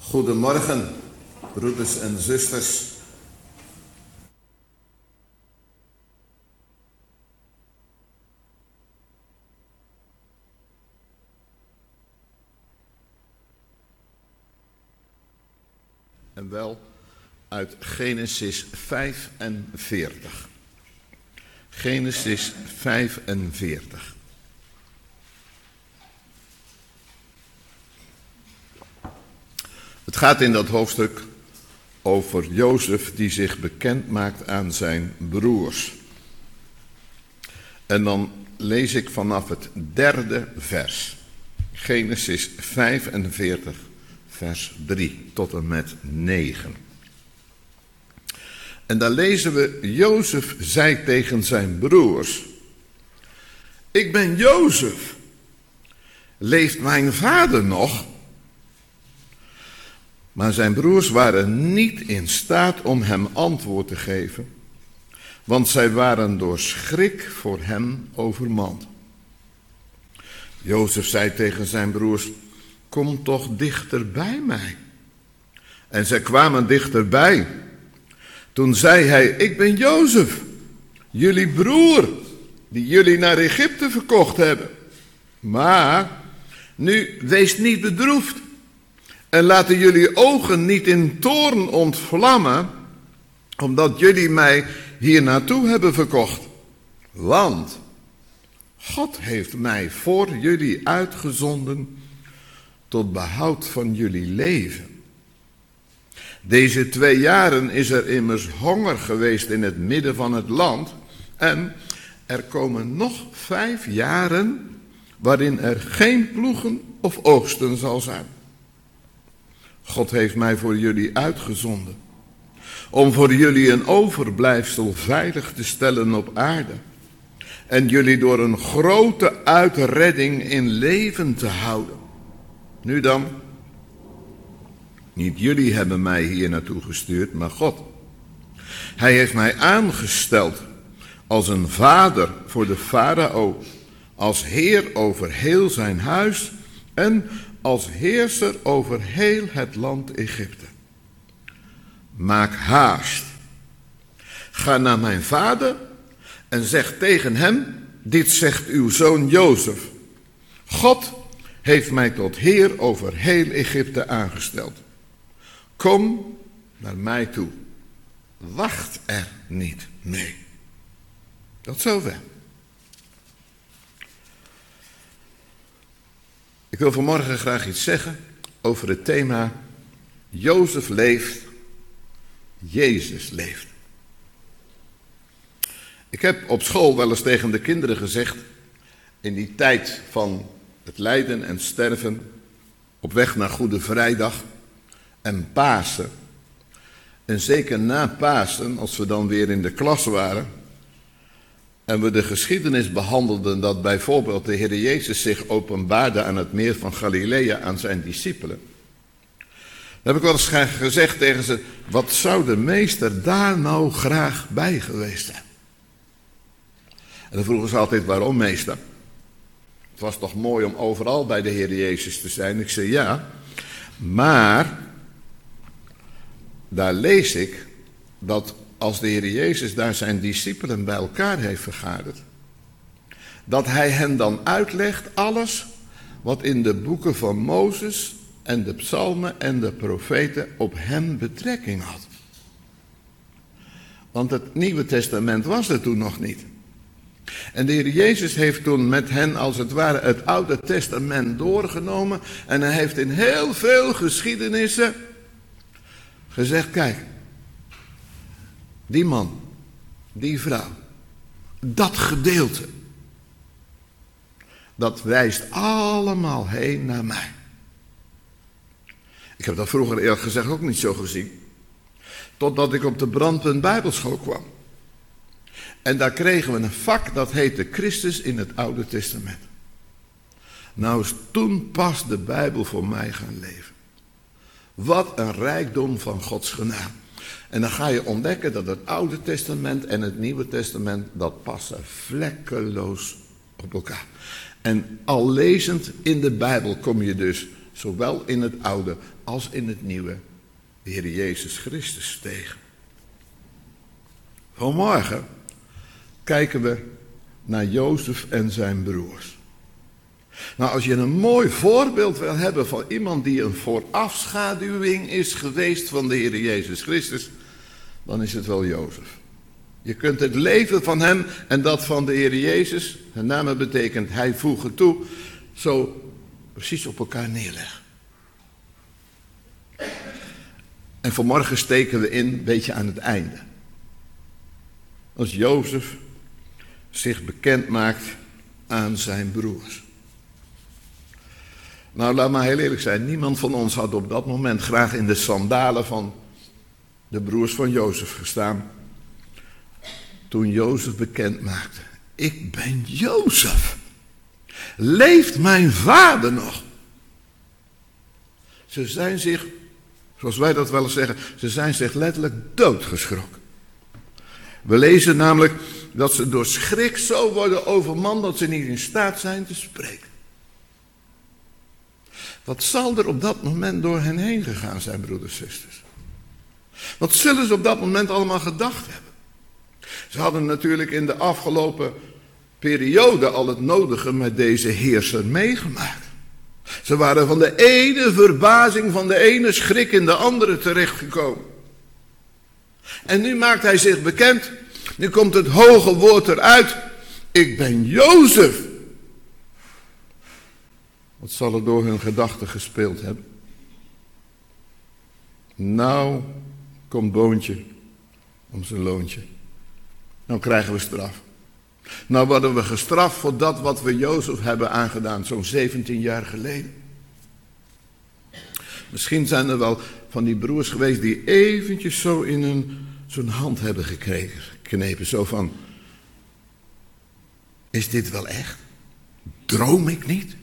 Goedemorgen, broeders en zusters. En wel uit Genesis 45. Genesis 45. Het gaat in dat hoofdstuk over Jozef die zich bekend maakt aan zijn broers. En dan lees ik vanaf het 3e vers. Genesis 45, vers 3 tot en met 9. En daar lezen we: Jozef zei tegen zijn broers: ik ben Jozef. Leeft mijn vader nog? Maar zijn broers waren niet in staat om hem antwoord te geven, want zij waren door schrik voor hem overmand. Jozef zei tegen zijn broers: kom toch dichter bij mij. En zij kwamen dichterbij. Toen zei hij: ik ben Jozef, jullie broer, die jullie naar Egypte verkocht hebben. Maar nu wees niet bedroefd. En laten jullie ogen niet in toorn ontvlammen, omdat jullie mij hier naartoe hebben verkocht. Want God heeft mij voor jullie uitgezonden tot behoud van jullie leven. Deze 2 jaren is er immers honger geweest in het midden van het land. En er komen nog 5 jaren waarin er geen ploegen of oogsten zal zijn. God heeft mij voor jullie uitgezonden, om voor jullie een overblijfsel veilig te stellen op aarde, en jullie door een grote uitredding in leven te houden. Nu dan, niet jullie hebben mij hier naartoe gestuurd, maar God. Hij heeft mij aangesteld als een vader voor de farao, als heer over heel zijn huis en als heerser over heel het land Egypte. Maak haast. Ga naar mijn vader en zeg tegen hem: dit zegt uw zoon Jozef. God heeft mij tot heer over heel Egypte aangesteld. Kom naar mij toe. Wacht er niet mee. Tot zover. Ik wil vanmorgen graag iets zeggen over het thema Jozef leeft, Jezus leeft. Ik heb op school wel eens tegen de kinderen gezegd, in die tijd van het lijden en sterven, op weg naar Goede Vrijdag en Pasen, en zeker na Pasen, als we dan weer in de klas waren en we de geschiedenis behandelden dat bijvoorbeeld de Heer Jezus zich openbaarde aan het meer van Galilea aan zijn discipelen. Dan heb ik wel eens gezegd tegen ze: wat zou de meester daar nou graag bij geweest zijn? En dan vroegen ze altijd: waarom, meester? Het was toch mooi om overal bij de Heer Jezus te zijn? Ik zei: ja, maar daar lees ik dat als de Heer Jezus daar zijn discipelen bij elkaar heeft vergaderd, dat hij hen dan uitlegt alles wat in de boeken van Mozes en de psalmen en de profeten op hem betrekking had. Want het Nieuwe Testament was er toen nog niet. En de Heer Jezus heeft toen met hen als het ware het Oude Testament doorgenomen en hij heeft in heel veel geschiedenissen gezegd: kijk, die man, die vrouw, dat gedeelte, dat wijst allemaal heen naar mij. Ik heb dat vroeger eerlijk gezegd ook niet zo gezien, totdat ik op de Brandpunt Bijbelschool kwam. En daar kregen we een vak dat heette Christus in het Oude Testament. Nou is toen pas de Bijbel voor mij gaan leven. Wat een rijkdom van Gods genade. En dan ga je ontdekken dat het Oude Testament en het Nieuwe Testament, dat passen vlekkeloos op elkaar. En al lezend in de Bijbel kom je dus zowel in het Oude als in het Nieuwe, de Heer Jezus Christus tegen. Vanmorgen kijken we naar Jozef en zijn broers. Nou, als je een mooi voorbeeld wil hebben van iemand die een voorafschaduwing is geweest van de Heer Jezus Christus, dan is het wel Jozef. Je kunt het leven van hem en dat van de Heer Jezus, zijn naam betekent hij voegen toe, zo precies op elkaar neerleggen. En vanmorgen steken we in, een beetje aan het einde. Als Jozef zich bekend maakt aan zijn broers. Nou, laat maar heel eerlijk zijn, niemand van ons had op dat moment graag in de sandalen van de broers van Jozef gestaan. Toen Jozef bekend maakte, ik ben Jozef. Leeft mijn vader nog? Ze zijn zich, zoals wij dat wel eens zeggen, ze zijn zich letterlijk doodgeschrokken. We lezen namelijk dat ze door schrik zo worden overmand dat ze niet in staat zijn te spreken. Wat zal er op dat moment door hen heen gegaan zijn, broeders en zusters? Wat zullen ze op dat moment allemaal gedacht hebben? Ze hadden natuurlijk in de afgelopen periode al het nodige met deze heerser meegemaakt. Ze waren van de ene verbazing, van de ene schrik in de andere terechtgekomen. En nu maakt hij zich bekend. Nu komt het hoge woord eruit. Ik ben Jozef. Wat zal er door hun gedachten gespeeld hebben? Nou komt Boontje om zijn loontje. Nou krijgen we straf. Nou worden we gestraft voor dat wat we Jozef hebben aangedaan, zo'n 17 jaar geleden. Misschien zijn er wel van die broers geweest die eventjes zo in zo'n hand hebben geknepen. Zo van, is dit wel echt? Droom ik niet?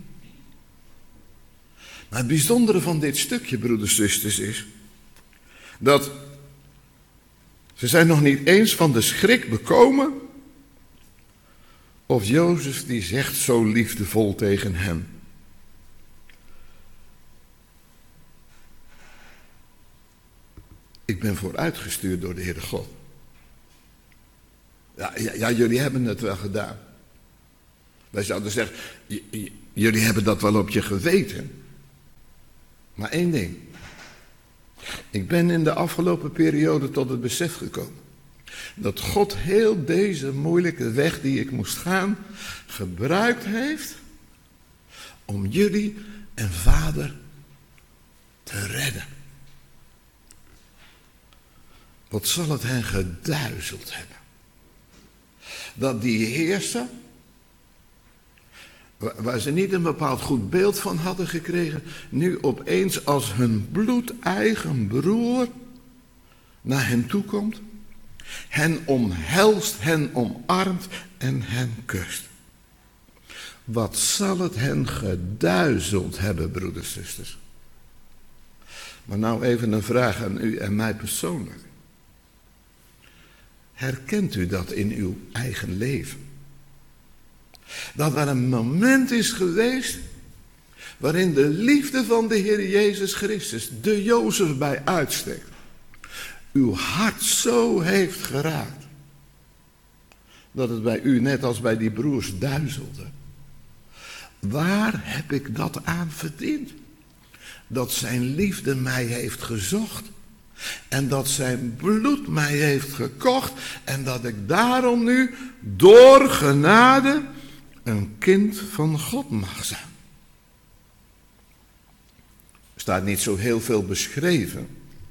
Maar het bijzondere van dit stukje, broeders en zusters, is dat ze zijn nog niet eens van de schrik bekomen of Jozef die zegt zo liefdevol tegen hem. Ik ben vooruitgestuurd door de Heere God. Ja, jullie hebben het wel gedaan. Wij zouden zeggen, jullie hebben dat wel op je geweten. Maar één ding. Ik ben in de afgelopen periode tot het besef gekomen. Dat God heel deze moeilijke weg die ik moest gaan, gebruikt heeft om jullie en vader te redden. Wat zal het hen geduizeld hebben. Dat die heerser, waar ze niet een bepaald goed beeld van hadden gekregen, nu opeens als hun bloedeigen broer naar hen toe komt, hen omhelst, hen omarmt en hen kust. Wat zal het hen geduizeld hebben, broeders en zusters. Maar nou even een vraag aan u en mij persoonlijk. Herkent u dat in uw eigen leven? Dat er een moment is geweest waarin de liefde van de Heer Jezus Christus, de Jozef bij uitstek, uw hart zo heeft geraakt, dat het bij u net als bij die broers duizelde. Waar heb ik dat aan verdiend? Dat zijn liefde mij heeft gezocht en dat zijn bloed mij heeft gekocht en dat ik daarom nu door genade een kind van God mag zijn. Er staat niet zo heel veel beschreven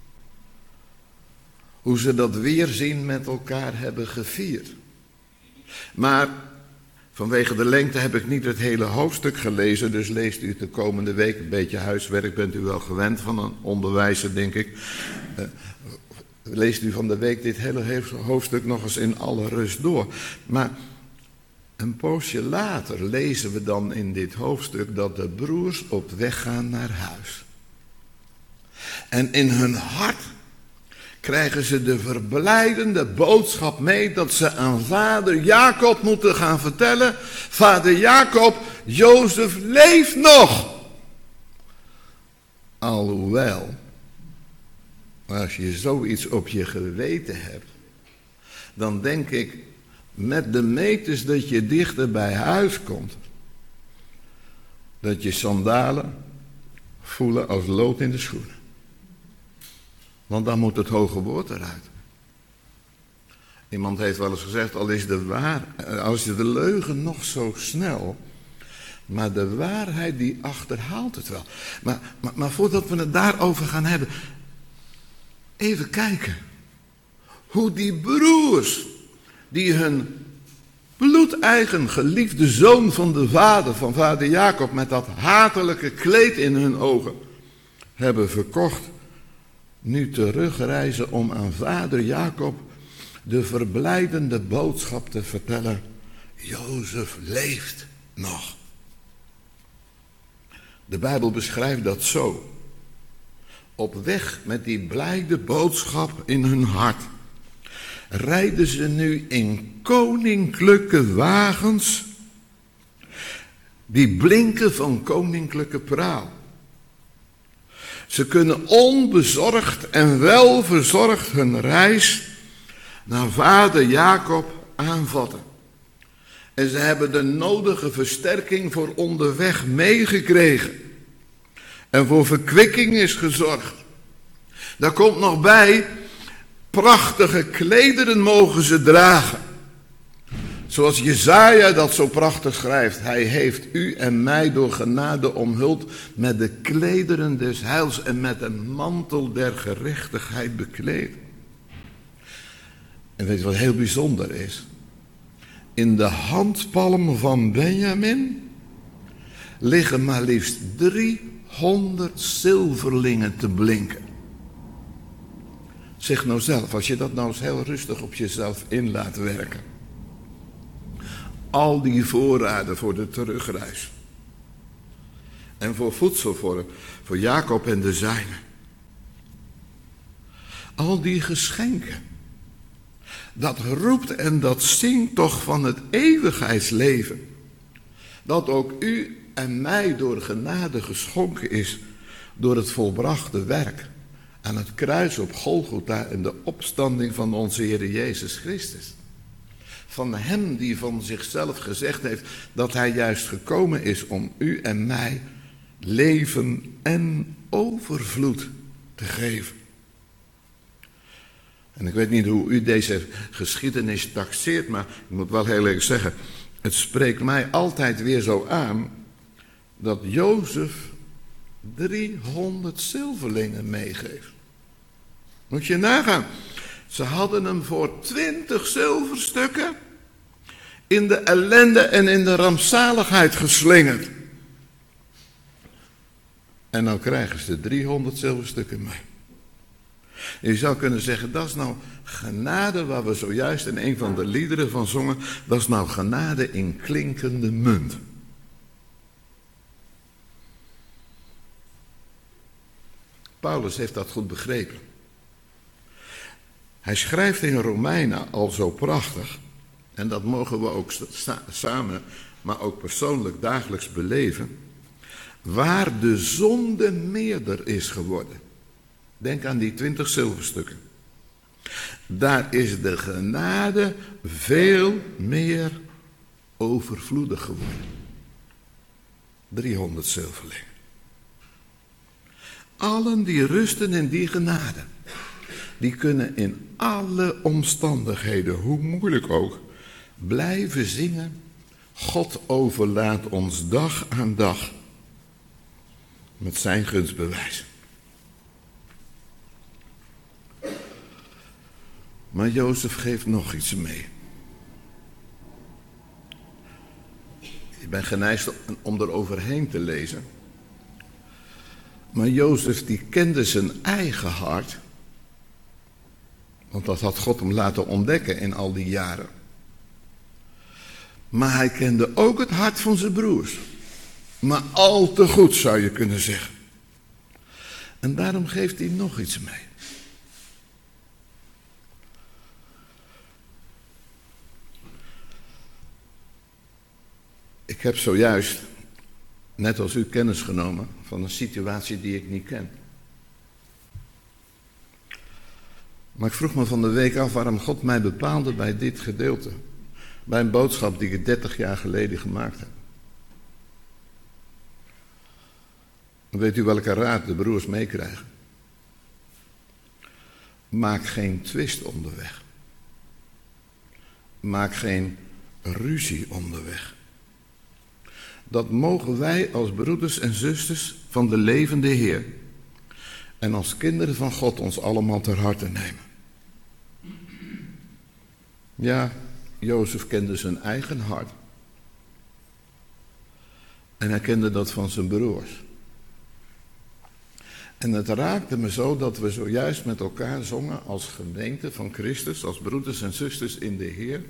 hoe ze dat weerzien met elkaar hebben gevierd. Maar vanwege de lengte heb ik niet het hele hoofdstuk gelezen, dus leest u het de komende week. Een beetje huiswerk bent u wel gewend van een onderwijzer, denk ik. Leest u van de week dit hele hoofdstuk nog eens in alle rust door. Maar een poosje later lezen we dan in dit hoofdstuk dat de broers op weg gaan naar huis. En in hun hart krijgen ze de verblijdende boodschap mee dat ze aan vader Jacob moeten gaan vertellen. Vader Jacob, Jozef leeft nog. Alhoewel, als je zoiets op je geweten hebt, dan denk ik met de meters dat je dichter bij huis komt, dat je sandalen voelen als lood in de schoenen. Want dan moet het hoge woord eruit. Iemand heeft wel eens gezegd, al is de leugen nog zo snel, maar de waarheid die achterhaalt het wel. Maar voordat we het daarover gaan hebben, even kijken hoe die broers, die hun bloedeigen geliefde zoon van vader Jacob, met dat hatelijke kleed in hun ogen hebben verkocht, nu terugreizen om aan vader Jacob de verblijdende boodschap te vertellen: Jozef leeft nog. De Bijbel beschrijft dat zo. Op weg met die blijde boodschap in hun hart rijden ze nu in koninklijke wagens die blinken van koninklijke praal. Ze kunnen onbezorgd en welverzorgd hun reis naar vader Jacob aanvatten. En ze hebben de nodige versterking voor onderweg meegekregen. En voor verkwikking is gezorgd. Daar komt nog bij, prachtige klederen mogen ze dragen. Zoals Jesaja dat zo prachtig schrijft. Hij heeft u en mij door genade omhuld met de klederen des heils en met een mantel der gerechtigheid bekleed. En weet je wat heel bijzonder is? In de handpalm van Benjamin liggen maar liefst 300 zilverlingen te blinken. Zeg nou zelf, als je dat nou eens heel rustig op jezelf in laat werken. Al die voorraden voor de terugreis. En voor voedsel voor Jacob en de zijnen. Al die geschenken. Dat roept en dat zingt toch van het eeuwigheidsleven. Dat ook u en mij door genade geschonken is door het volbrachte werk aan het kruis op Golgotha en de opstanding van onze Heer Jezus Christus. Van hem die van zichzelf gezegd heeft dat hij juist gekomen is om u en mij leven en overvloed te geven. En ik weet niet hoe u deze geschiedenis taxeert, maar ik moet wel heel eerlijk zeggen, het spreekt mij altijd weer zo aan dat Jozef 300 zilverlingen meegeeft. Moet je nagaan. Ze hadden hem voor 20 zilverstukken in de ellende en in de rampzaligheid geslingerd. En nou krijgen ze 300 zilverstukken mee. Je zou kunnen zeggen, dat is nou genade waar we zojuist in een van de liederen van zongen. Dat is nou genade in klinkende munt. Paulus heeft dat goed begrepen. Hij schrijft in Romeinen al zo prachtig, en dat mogen we ook samen, maar ook persoonlijk dagelijks beleven, waar de zonde meerder is geworden. Denk aan die 20 zilverstukken. Daar is de genade veel meer overvloedig geworden. 300 zilverlingen. Allen die rusten in die genade, die kunnen in alle omstandigheden, hoe moeilijk ook, blijven zingen. God overlaat ons dag aan dag met zijn gunstbewijs. Maar Jozef geeft nog iets mee. Ik ben geneigd om er overheen te lezen. Maar Jozef die kende zijn eigen hart. Want dat had God hem laten ontdekken in al die jaren. Maar hij kende ook het hart van zijn broers. Maar al te goed zou je kunnen zeggen. En daarom geeft hij nog iets mee. Ik heb zojuist net als u, kennis genomen van een situatie die ik niet ken. Maar ik vroeg me van de week af waarom God mij bepaalde bij dit gedeelte. Bij een boodschap die ik 30 jaar geleden gemaakt heb. Weet u welke raad de broers meekrijgen? Maak geen twist onderweg. Maak geen ruzie onderweg. Dat mogen wij als broeders en zusters van de levende Heer en als kinderen van God ons allemaal ter harte nemen. Ja, Jozef kende zijn eigen hart. En hij kende dat van zijn broers. En het raakte me zo dat we zojuist met elkaar zongen als gemeente van Christus, als broeders en zusters in de Heer.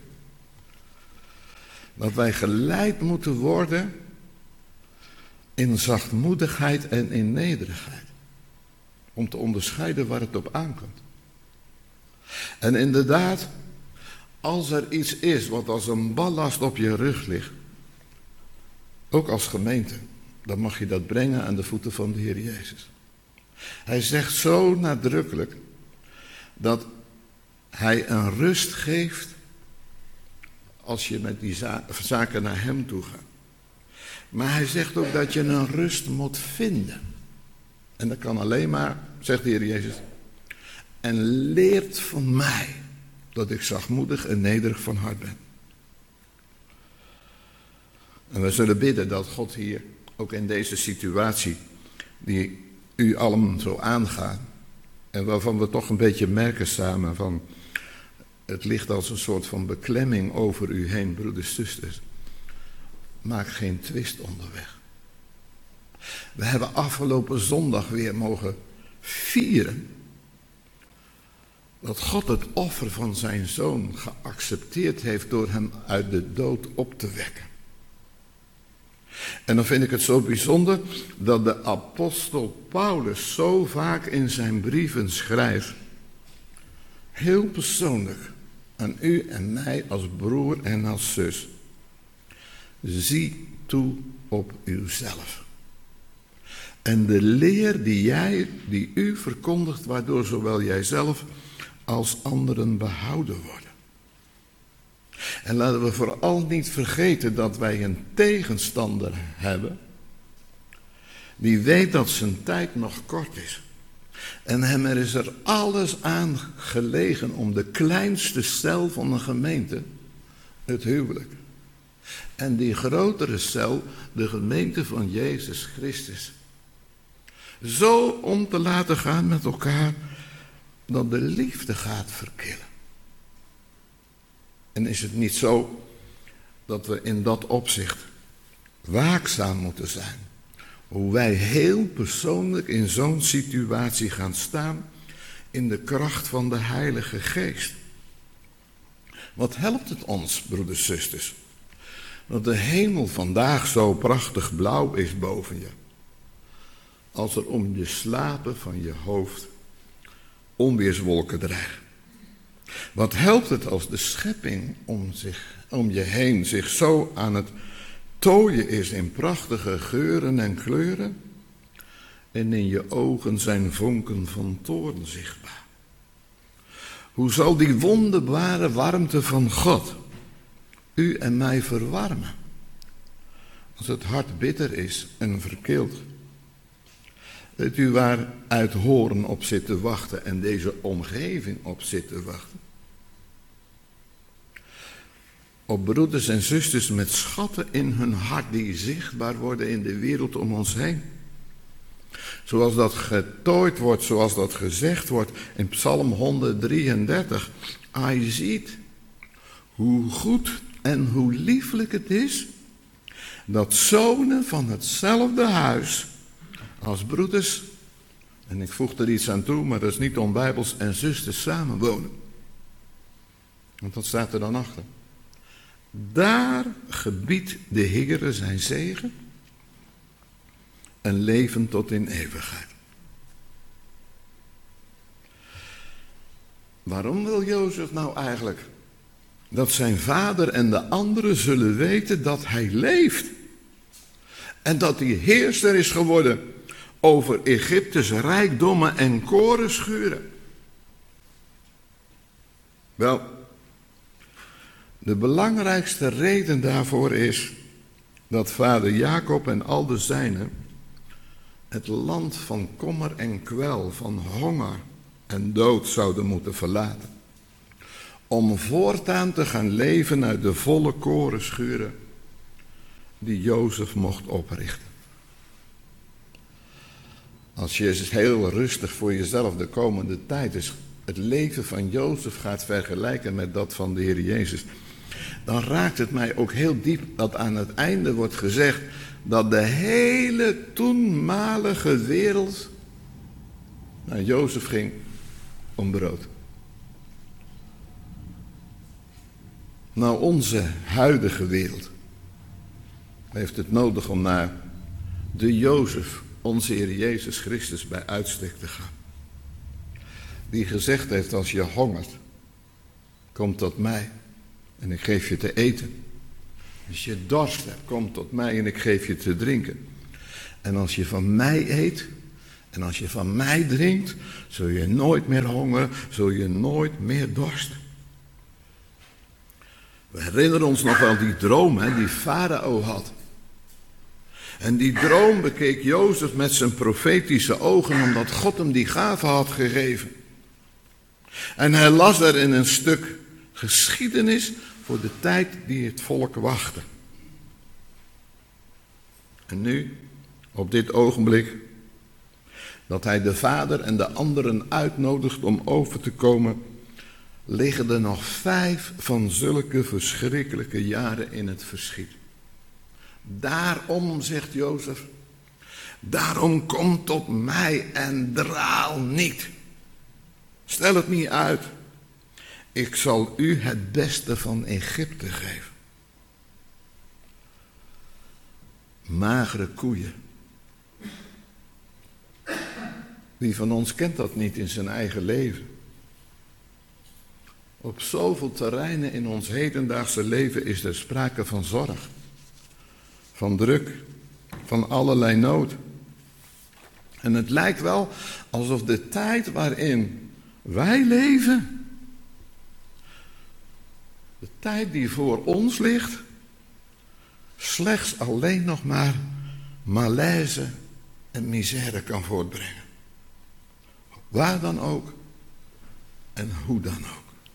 Dat wij geleid moeten worden in zachtmoedigheid en in nederigheid. Om te onderscheiden waar het op aankomt. En inderdaad, als er iets is wat als een ballast op je rug ligt, ook als gemeente, dan mag je dat brengen aan de voeten van de Heer Jezus. Hij zegt zo nadrukkelijk dat hij een rust geeft als je met die zaken naar hem toe gaat. Maar hij zegt ook dat je een rust moet vinden. En dat kan alleen maar, zegt de Heer Jezus, en leert van mij dat ik zachtmoedig en nederig van hart ben. En we zullen bidden dat God hier, ook in deze situatie, die u allen zo aangaat, en waarvan we toch een beetje merken samen van, het ligt als een soort van beklemming over u heen, broeders en zusters. Maak geen twist onderweg. We hebben afgelopen zondag weer mogen vieren dat God het offer van zijn zoon geaccepteerd heeft door hem uit de dood op te wekken. En dan vind ik het zo bijzonder dat de apostel Paulus zo vaak in zijn brieven schrijft, heel persoonlijk, aan u en mij als broer en als zus. Zie toe op uzelf. En de leer die u verkondigt, waardoor zowel jijzelf als anderen behouden worden. En laten we vooral niet vergeten dat wij een tegenstander hebben, die weet dat zijn tijd nog kort is. En hem is er alles aan gelegen om de kleinste cel van een gemeente, het huwelijk. En die grotere cel, de gemeente van Jezus Christus. Zo om te laten gaan met elkaar dat de liefde gaat verkillen. En is het niet zo dat we in dat opzicht waakzaam moeten zijn? Hoe wij heel persoonlijk in zo'n situatie gaan staan in de kracht van de Heilige Geest. Wat helpt het ons, broeders en zusters, dat de hemel vandaag zo prachtig blauw is boven je, als er om je slapen van je hoofd onweerswolken dreigen? Wat helpt het als de schepping om je heen zich zo aan het tooien is in prachtige geuren en kleuren, en in je ogen zijn vonken van toorn zichtbaar? Hoe zal die wonderbare warmte van God u en mij verwarmen, als het hart bitter is en verkeeld? Weet u waar Uithoorn op zit te wachten en deze omgeving op zit te wachten? Op broeders en zusters met schatten in hun hart die zichtbaar worden in de wereld om ons heen. Zoals dat getooid wordt, zoals dat gezegd wordt in Psalm 133. Hij ziet hoe goed en hoe lieflijk het is dat zonen van hetzelfde huis als broeders, en ik voeg er iets aan toe, maar dat is niet onbijbels, en zusters samenwonen. Want wat staat er dan achter? Daar gebiedt de Heere zijn zegen en leven tot in eeuwigheid. Waarom wil Jozef nou eigenlijk dat zijn vader en de anderen zullen weten dat hij leeft? En dat hij heerser is geworden over Egyptes rijkdommen en korenschuren. Wel, de belangrijkste reden daarvoor is dat vader Jacob en al de zijnen het land van kommer en kwel, van honger en dood zouden moeten verlaten. Om voortaan te gaan leven uit de volle korenschuren die Jozef mocht oprichten. Als je eens heel rustig voor jezelf de komende tijd is het leven van Jozef gaat vergelijken met dat van de Heer Jezus, dan raakt het mij ook heel diep dat aan het einde wordt gezegd dat de hele toenmalige wereld naar Jozef ging om brood. Nou, onze huidige wereld heeft het nodig om naar de Jozef, onze Heer Jezus Christus, bij uitstek te gaan. Die gezegd heeft, als je hongert, kom tot mij en ik geef je te eten. Als je dorst hebt, kom tot mij en ik geef je te drinken. En als je van mij eet en als je van mij drinkt, zul je nooit meer hongeren, zul je nooit meer dorsten. We herinneren ons nog wel die droom die Farao had. En die droom bekeek Jozef met zijn profetische ogen, omdat God hem die gave had gegeven. En hij las daarin een stuk geschiedenis voor de tijd die het volk wachtte. En nu, op dit ogenblik, dat hij de vader en de anderen uitnodigt om over te komen, liggen er nog 5 van zulke verschrikkelijke jaren in het verschiet. Daarom, zegt Jozef, daarom kom tot mij en draal niet. Stel het niet uit. Ik zal u het beste van Egypte geven. Magere koeien. Wie van ons kent dat niet in zijn eigen leven? Op zoveel terreinen in ons hedendaagse leven is er sprake van zorg, van druk, van allerlei nood. En het lijkt wel alsof de tijd waarin wij leven, de tijd die voor ons ligt, slechts alleen nog maar malaise en misère kan voortbrengen. Waar dan ook en hoe dan ook.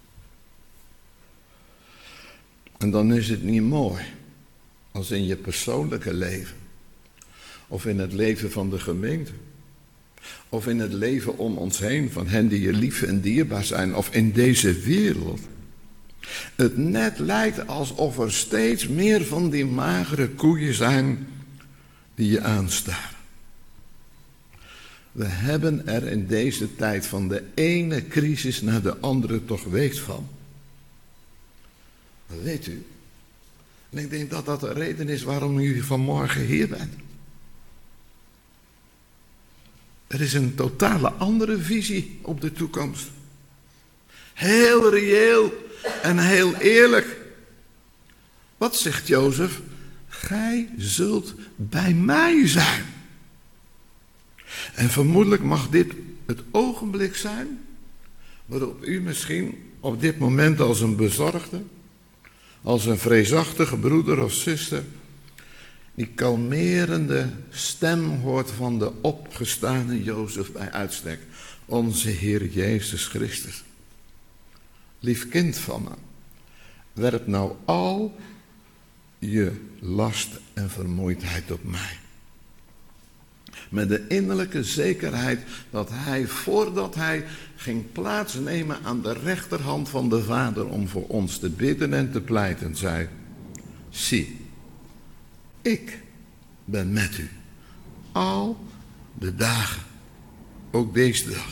En dan is het niet mooi als in je persoonlijke leven, of in het leven van de gemeente, of in het leven om ons heen van hen die je lief en dierbaar zijn, of in deze wereld, het net lijkt alsof er steeds meer van die magere koeien zijn die je aanstaren. We hebben er in deze tijd van de ene crisis naar de andere toch weet van. Dat weet u. En ik denk dat dat de reden is waarom u vanmorgen hier bent. Er is een totale andere visie op de toekomst. Heel reëel en heel eerlijk. Wat zegt Jozef? Gij zult bij mij zijn. En vermoedelijk mag dit het ogenblik zijn waarop u misschien op dit moment als een bezorgde, als een vreesachtige broeder of zuster, die kalmerende stem hoort van de opgestane Jozef bij uitstek, onze Heer Jezus Christus. Lief kind van me, werp nou al je last en vermoeidheid op mij. Met de innerlijke zekerheid dat hij, voordat hij ging plaatsnemen aan de rechterhand van de Vader om voor ons te bidden en te pleiten, zei: zie, ik ben met u al de dagen, ook deze dag.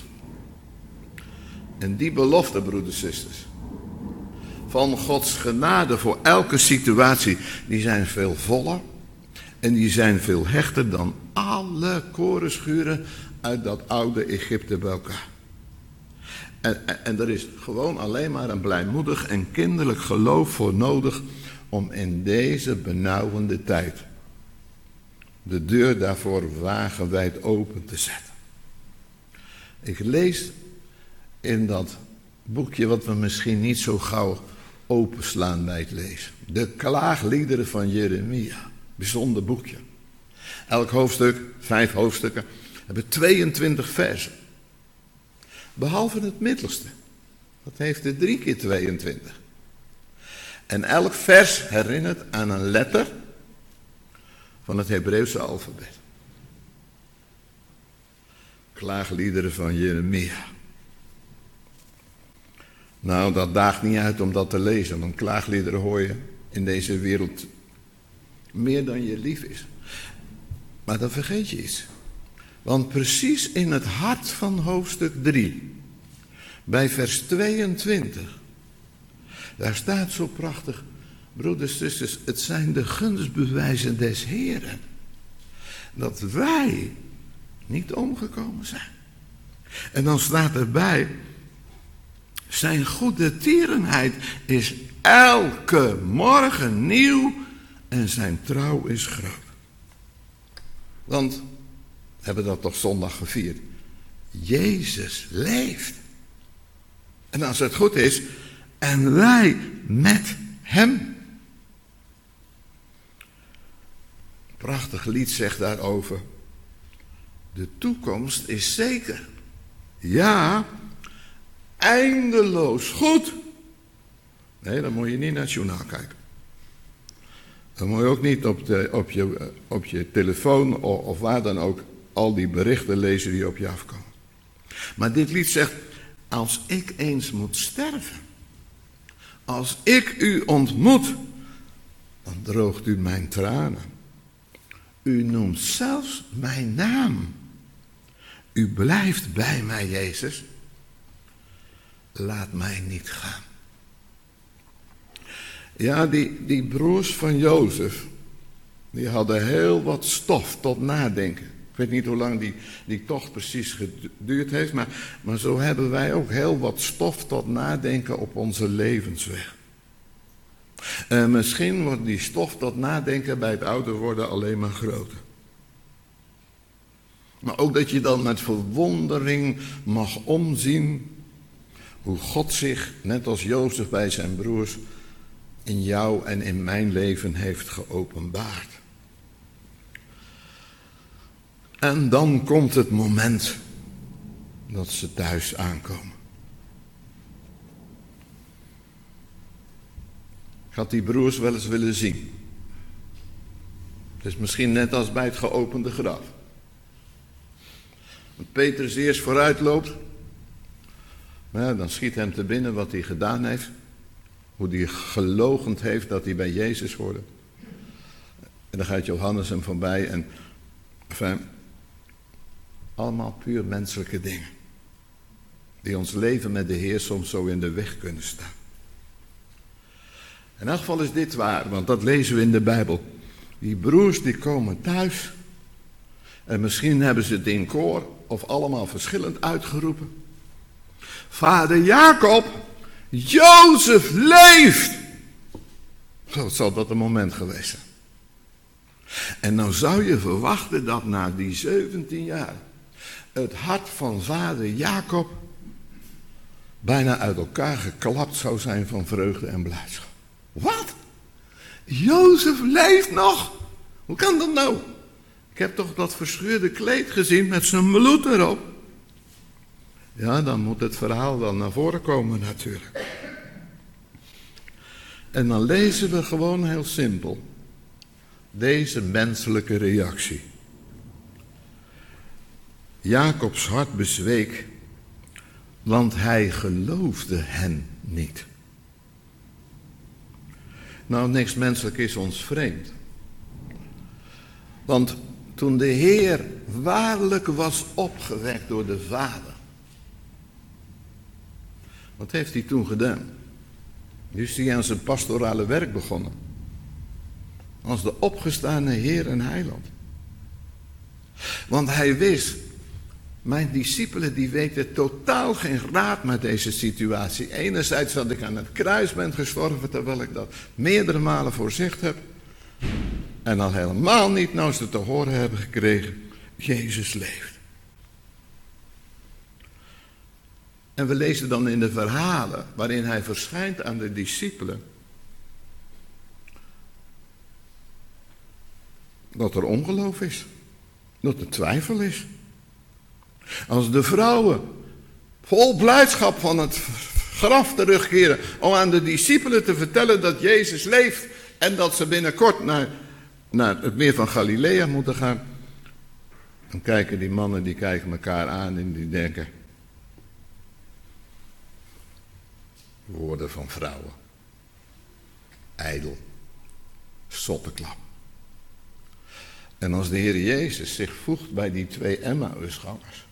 En die belofte, broeders en zusters, van Gods genade voor elke situatie, die zijn veel voller en die zijn veel hechter dan alle korenschuren uit dat oude Egypte bij elkaar. En er is gewoon alleen maar een blijmoedig en kinderlijk geloof voor nodig om in deze benauwende tijd de deur daarvoor wagenwijd open te zetten. Ik lees in dat boekje wat we misschien niet zo gauw openslaan bij het lezen. De klaagliederen van Jeremia. Bijzonder boekje. Elk hoofdstuk, 5 hoofdstukken, hebben 22 versen. Behalve het middelste. Dat heeft er 3 keer 22. En elk vers herinnert aan een letter van het Hebreeuwse alfabet. Klaagliederen van Jeremia. Nou, dat daagt niet uit om dat te lezen, want klaagliederen hoor je in deze wereld meer dan je lief is. Maar dan vergeet je iets. Want precies in het hart van hoofdstuk 3, bij vers 22, daar staat zo prachtig, broeders en zusters, het zijn de gunstbewijzen des Heeren, dat wij niet omgekomen zijn. En dan staat erbij, zijn goede tierenheid is elke morgen nieuw en zijn trouw is groot. Want, we hebben dat toch zondag gevierd, Jezus leeft. En als het goed is, en wij met hem. Prachtig lied zegt daarover, de toekomst is zeker. Ja, eindeloos goed. Nee, dan moet je niet naar het journaal kijken. Dan moet je ook niet op je telefoon of waar dan ook al die berichten lezen die op je afkomen. Maar dit lied zegt, als ik eens moet sterven, als ik u ontmoet, dan droogt u mijn tranen. U noemt zelfs mijn naam. U blijft bij mij, Jezus. Laat mij niet gaan. Ja, die broers van Jozef, die hadden heel wat stof tot nadenken. Ik weet niet hoe lang die tocht precies geduurd heeft, maar zo hebben wij ook heel wat stof tot nadenken op onze levensweg. En misschien wordt die stof tot nadenken bij het ouder worden alleen maar groter. Maar ook dat je dan met verwondering mag omzien hoe God zich, net als Jozef bij zijn broers, in jou en in mijn leven heeft geopenbaard. En dan komt het moment dat ze thuis aankomen. Ik had die broers wel eens willen zien. Het is misschien net als bij het geopende graf. Want Petrus eerst vooruit loopt. Maar ja, dan schiet hem te binnen wat hij gedaan heeft. Hoe hij geloochend heeft dat hij bij Jezus hoorde. En dan gaat Johannes hem voorbij. En enfin, allemaal puur menselijke dingen. Die ons leven met de Heer soms zo in de weg kunnen staan. In elk geval is dit waar, want dat lezen we in de Bijbel. Die broers die komen thuis. En misschien hebben ze het in koor of allemaal verschillend uitgeroepen. Vader Jacob, Jozef leeft! Zo zal dat een moment geweest zijn. En nou zou je verwachten dat na die 17 jaar het hart van vader Jacob bijna uit elkaar geklapt zou zijn van vreugde en blijdschap. Wat? Jozef leeft nog? Hoe kan dat nou? Ik heb toch dat verscheurde kleed gezien met zijn bloed erop. Ja, dan moet het verhaal wel naar voren komen natuurlijk. En dan lezen we gewoon heel simpel deze menselijke reactie. Jacobs hart bezweek, want hij geloofde hen niet. Nou, niks menselijk is ons vreemd. Want toen de Heer waarlijk was opgewekt door de Vader. Wat heeft hij toen gedaan? Nu is hij aan zijn pastorale werk begonnen. Als de opgestane Heer en Heiland. Want hij wist, mijn discipelen die weten totaal geen raad met deze situatie. Enerzijds dat ik aan het kruis ben gestorven, terwijl ik dat meerdere malen voorzegd heb. En al helemaal niet nou ze te horen hebben gekregen, Jezus leeft. En we lezen dan in de verhalen waarin hij verschijnt aan de discipelen, dat er ongeloof is, dat er twijfel is. Als de vrouwen vol blijdschap van het graf terugkeren om aan de discipelen te vertellen dat Jezus leeft en dat ze binnenkort naar het meer van Galilea moeten gaan, dan kijken die mannen, die kijken elkaar aan en die denken, woorden van vrouwen, ijdel, zotteklap. En als de Heer Jezus zich voegt bij die 2 Emmausgangers,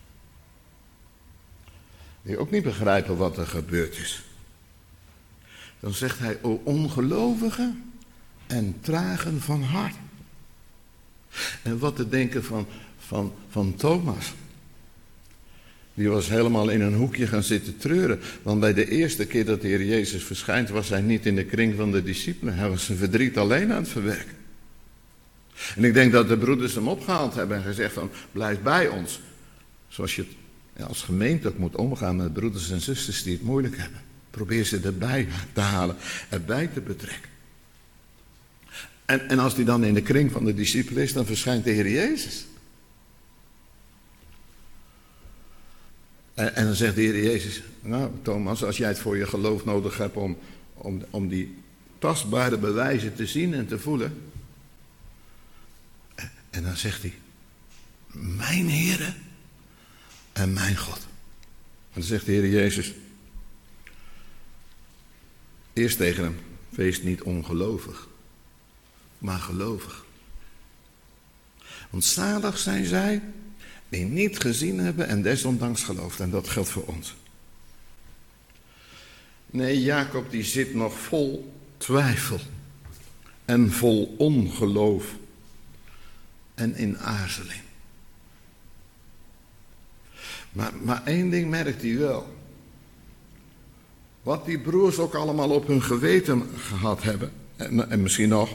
die ook niet begrijpen wat er gebeurd is, dan zegt hij, o ongelovigen en tragen van hart. En wat te denken van Thomas. Die was helemaal in een hoekje gaan zitten treuren. Want bij de eerste keer dat de Heer Jezus verschijnt, was hij niet in de kring van de discipelen. Hij was zijn verdriet alleen aan het verwerken. En ik denk dat de broeders hem opgehaald hebben en gezegd van, blijf bij ons. Zoals je als gemeente ook moet omgaan met broeders en zusters die het moeilijk hebben. Probeer ze erbij te halen, erbij te betrekken. En als die dan in de kring van de discipelen is, dan verschijnt de Heer Jezus. En dan zegt de Heer Jezus, nou Thomas, als jij het voor je geloof nodig hebt om die tastbare bewijzen te zien en te voelen. En dan zegt hij, mijn Heere en mijn God. En dan zegt de Heer Jezus, eerst tegen hem, wees niet ongelovig, maar gelovig. Want zalig zijn zij die niet gezien hebben en desondanks gelooft. En dat geldt voor ons. Nee, Jacob die zit nog vol twijfel en vol ongeloof en in aarzeling. Maar één ding merkt hij wel. Wat die broers ook allemaal op hun geweten gehad hebben, en misschien nog,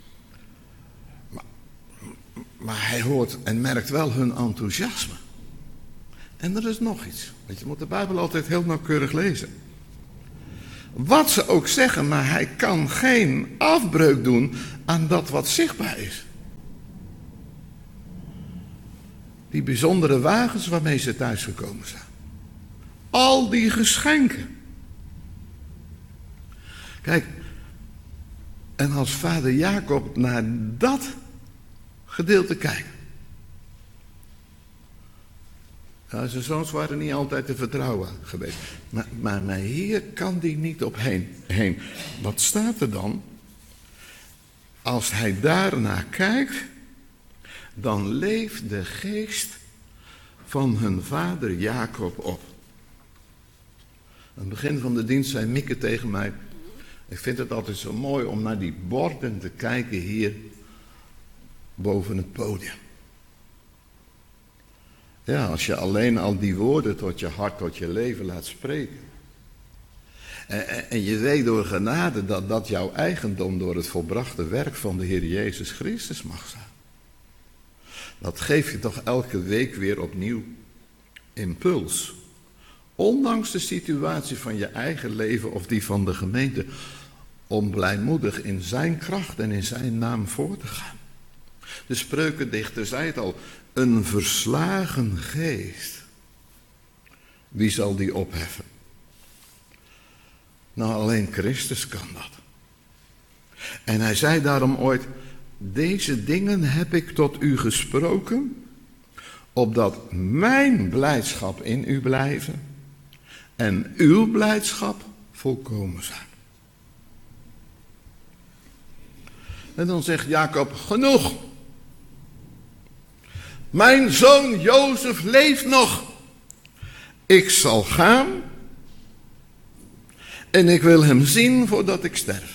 maar hij hoort en merkt wel hun enthousiasme. En er is nog iets. Want je moet de Bijbel altijd heel nauwkeurig lezen. Wat ze ook zeggen, maar hij kan geen afbreuk doen aan dat wat zichtbaar is. Die bijzondere wagens waarmee ze thuisgekomen zijn. Al die geschenken. Kijk, en als vader Jacob naar dat gedeelte kijkt. Ja, zijn zoons waren niet altijd te vertrouwen geweest. Maar hier kan die niet op heen. Wat staat er dan? Als hij daarnaar kijkt, dan leeft de geest van hun vader Jacob op. Aan het begin van de dienst zei Mieke tegen mij, ik vind het altijd zo mooi om naar die borden te kijken hier boven het podium. Ja, als je alleen al die woorden tot je hart, tot je leven laat spreken. En je weet door genade dat dat jouw eigendom door het volbrachte werk van de Heer Jezus Christus mag zijn. Dat geeft je toch elke week weer opnieuw impuls. Ondanks de situatie van je eigen leven of die van de gemeente. Om blijmoedig in zijn kracht en in zijn naam voor te gaan. De spreukendichter zei het al. Een verslagen geest. Wie zal die opheffen? Nou, alleen Christus kan dat. En hij zei daarom ooit. Deze dingen heb ik tot u gesproken. Opdat mijn blijdschap in u blijven. En uw blijdschap volkomen zijn. En dan zegt Jacob, genoeg. Mijn zoon Jozef leeft nog. Ik zal gaan. En ik wil hem zien voordat ik sterf.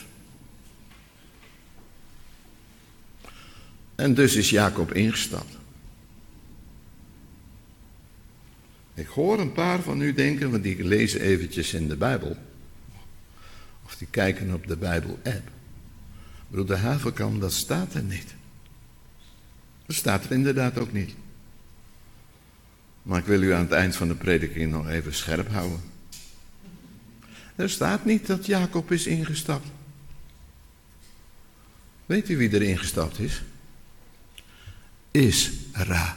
En dus is Jacob ingestapt. Ik hoor een paar van u denken, want die lezen eventjes in de Bijbel. Of die kijken op de Bijbel-app. Broeder Haverkamp, dat staat er niet. Dat staat er inderdaad ook niet. Maar ik wil u aan het eind van de prediking nog even scherp houden. Er staat niet dat Jacob is ingestapt. Weet u wie er ingestapt is? Israël.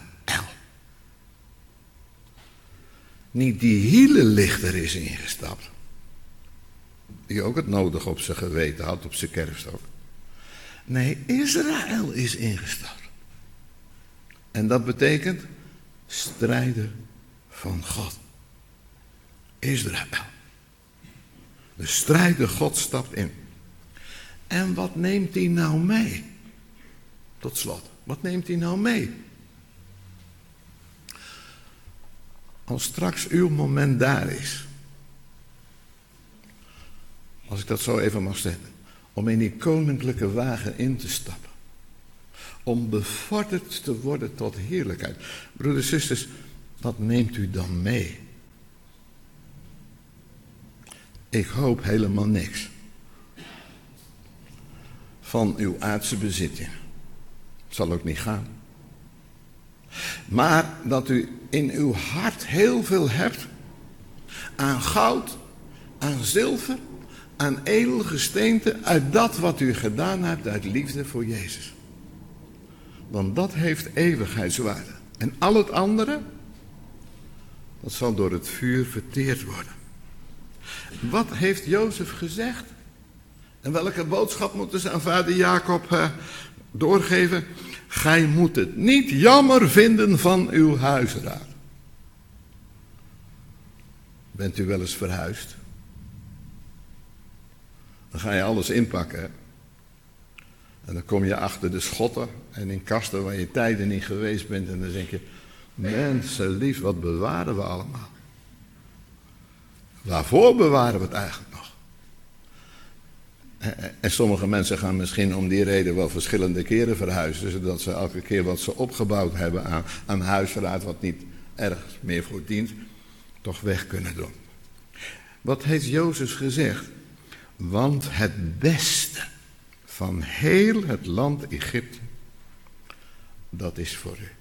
Niet die hielenlichter is ingestapt. Die ook het nodig op zijn geweten had, op zijn kerfstok. Nee, Israël is ingestapt. En dat betekent strijder van God. Israël. De strijder God stapt in. En wat neemt hij nou mee? Tot slot, wat neemt hij nou mee? Als straks uw moment daar is. Als ik dat zo even mag zeggen. Om in die koninklijke wagen in te stappen. Om bevorderd te worden tot heerlijkheid. Broeders en zusters, wat neemt u dan mee? Ik hoop helemaal niks. Van uw aardse bezitting. Het zal ook niet gaan. Maar dat u in uw hart heel veel hebt. Aan goud, aan zilver, aan edelgesteente. Uit dat wat u gedaan hebt uit liefde voor Jezus. Want dat heeft eeuwigheidswaarde. En al het andere, dat zal door het vuur verteerd worden. Wat heeft Jozef gezegd? En welke boodschap moeten ze aan vader Jacob doorgeven? Gij moet het niet jammer vinden van uw huisraad. Bent u wel eens verhuisd? Dan ga je alles inpakken. Hè? En dan kom je achter de schotten en in kasten waar je tijden niet geweest bent. En dan denk je, mensen lief, wat bewaren we allemaal? Waarvoor bewaren we het eigenlijk nog? En sommige mensen gaan misschien om die reden wel verschillende keren verhuizen. Zodat ze elke keer wat ze opgebouwd hebben aan huisraad, wat niet ergens meer voor dient, toch weg kunnen doen. Wat heeft Jozef gezegd? Want het beste van heel het land Egypte, dat is voor u.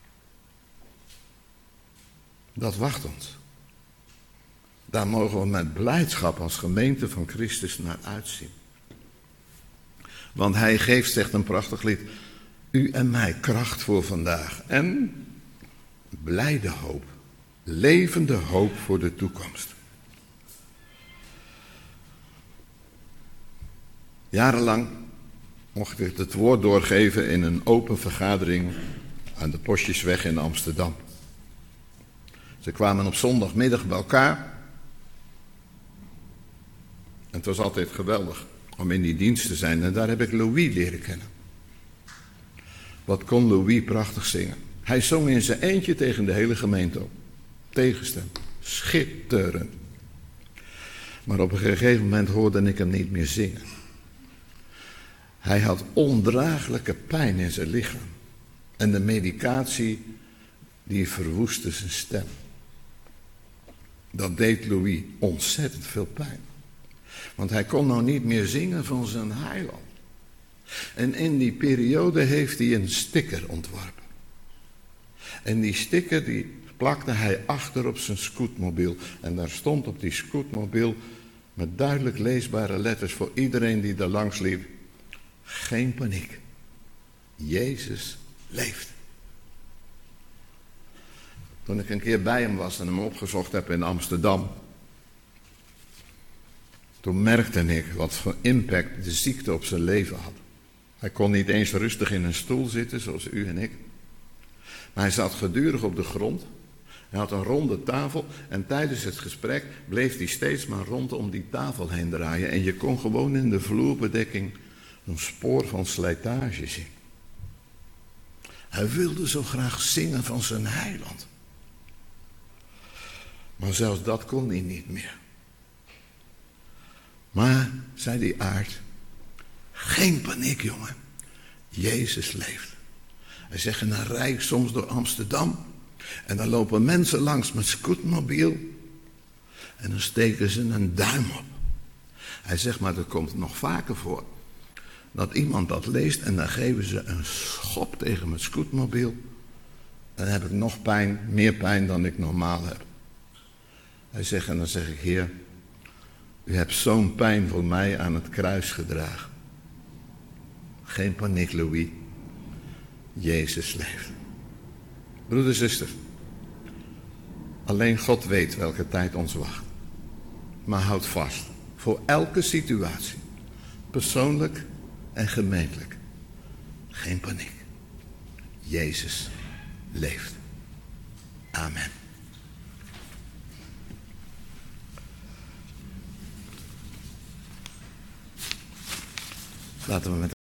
Dat wacht ons. Daar mogen we met blijdschap als gemeente van Christus naar uitzien. Want hij geeft, zegt een prachtig lied, u en mij kracht voor vandaag. En blijde hoop, levende hoop voor de toekomst. Jarenlang mocht ik het woord doorgeven in een open vergadering aan de Postjesweg in Amsterdam. Ze kwamen op zondagmiddag bij elkaar. En het was altijd geweldig om in die dienst te zijn. En daar heb ik Louis leren kennen. Wat kon Louis prachtig zingen. Hij zong in zijn eentje tegen de hele gemeente op. Tegenstem. Schitterend. Maar op een gegeven moment hoorde ik hem niet meer zingen. Hij had ondraaglijke pijn in zijn lichaam. En de medicatie die verwoestte zijn stem. Dat deed Louis ontzettend veel pijn. Want hij kon nou niet meer zingen van zijn heiland. En in die periode heeft hij een sticker ontworpen. En die sticker die plakte hij achter op zijn scootmobiel. En daar stond op die scootmobiel met duidelijk leesbare letters voor iedereen die er langs liep. Geen paniek. Jezus leeft. Toen ik een keer bij hem was en hem opgezocht heb in Amsterdam. Toen merkte ik wat voor impact de ziekte op zijn leven had. Hij kon niet eens rustig in een stoel zitten zoals u en ik. Maar hij zat gedurig op de grond. Hij had een ronde tafel en tijdens het gesprek bleef hij steeds maar rondom die tafel heen draaien. En je kon gewoon in de vloerbedekking een spoor van slijtage zien. Hij wilde zo graag zingen van zijn heiland. Maar zelfs dat kon hij niet meer. Maar, zei die aard, geen paniek jongen, Jezus leeft. Hij zegt, en dan rijd ik soms door Amsterdam en dan lopen mensen langs met scootmobiel en dan steken ze een duim op. Hij zegt, maar dat komt nog vaker voor. dat iemand dat leest en dan geven ze een schop tegen mijn scootmobiel. Dan heb ik nog pijn, meer pijn dan ik normaal heb. Hij zegt, en dan zeg ik, Heer, u hebt zo'n pijn voor mij aan het kruis gedragen. Geen paniek, Louis. Jezus leeft. Broeders en zusters, alleen God weet welke tijd ons wacht. Maar houd vast, voor elke situatie, persoonlijk en gemeentelijk, geen paniek. Jezus leeft. Amen. Laten we met